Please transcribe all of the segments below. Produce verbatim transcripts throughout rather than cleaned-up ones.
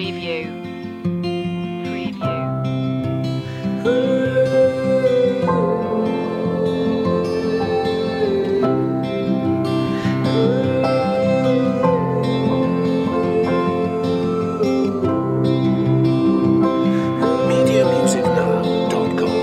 Preview. Preview. media music now dot com.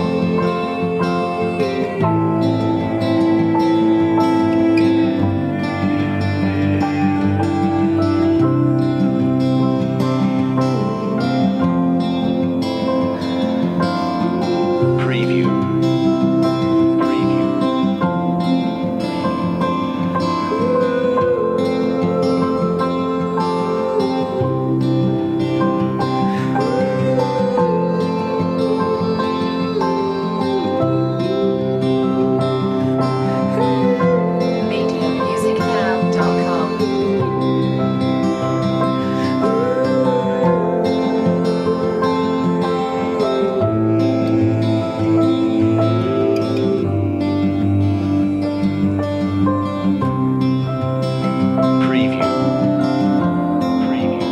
Preview. Preview. media music now dot com. Preview. Preview.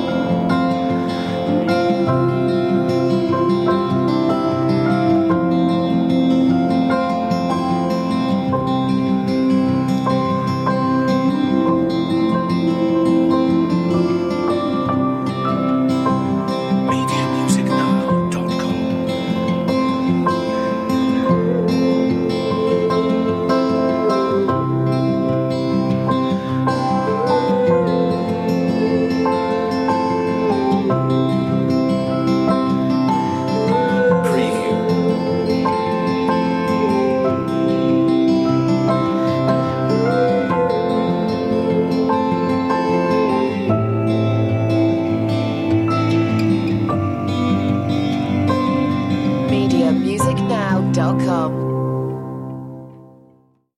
media music now dot com. Preview. media music now dot com.